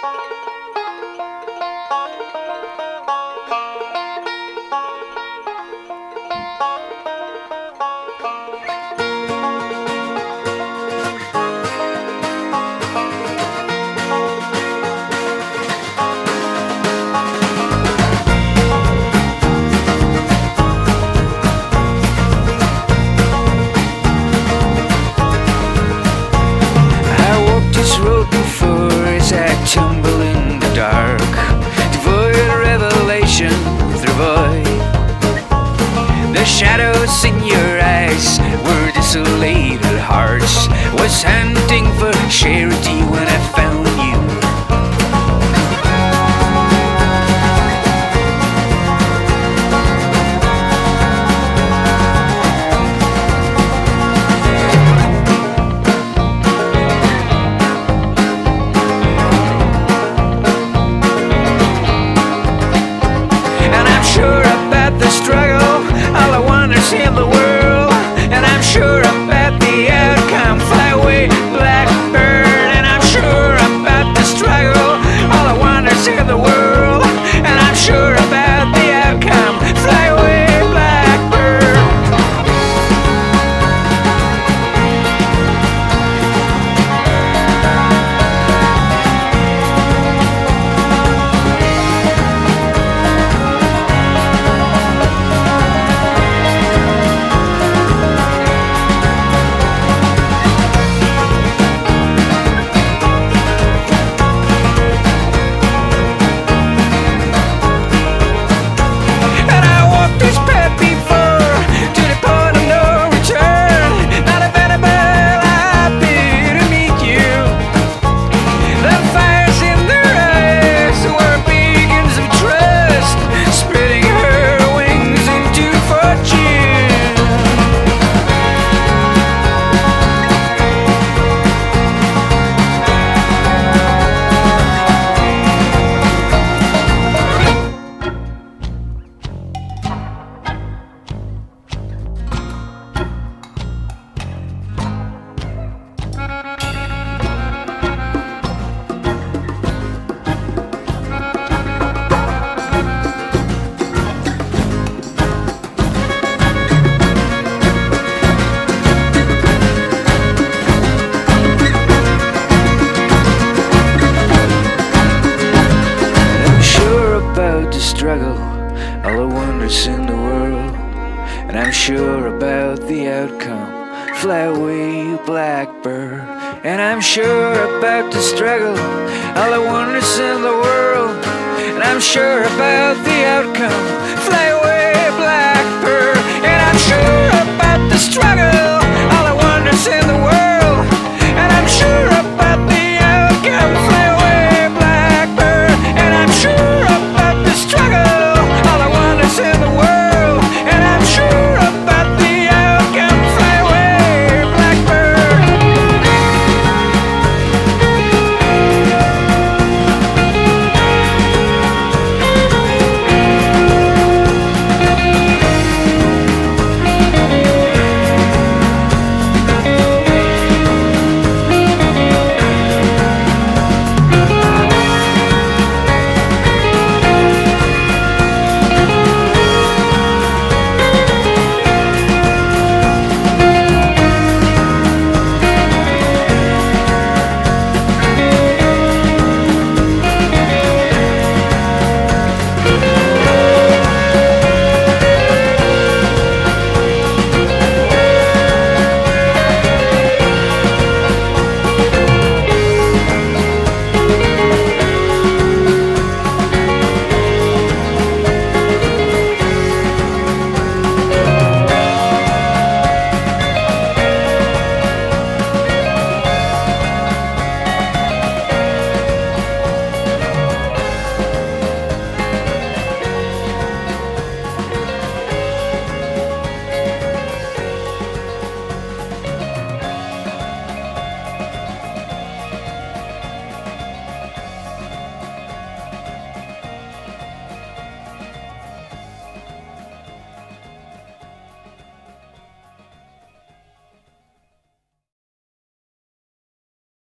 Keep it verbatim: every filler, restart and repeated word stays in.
Tumble in the dark, devoid of revelation through void. The shadows in your eyes were desolated hearts. Was hunting for charity when I found you. In the world, and I'm sure about the outcome. Fly away, blackbird, and I'm sure about the struggle. All I want is in the world, and I'm sure about the outcome. Fly away, blackbird. Struggle, all the wonders in the world, and I'm sure about the outcome. Fly away, blackbird, and I'm sure about the struggle, all the wonders in the world, and I'm sure about the outcome. Fly away, blackbird, and I'm sure about the struggle.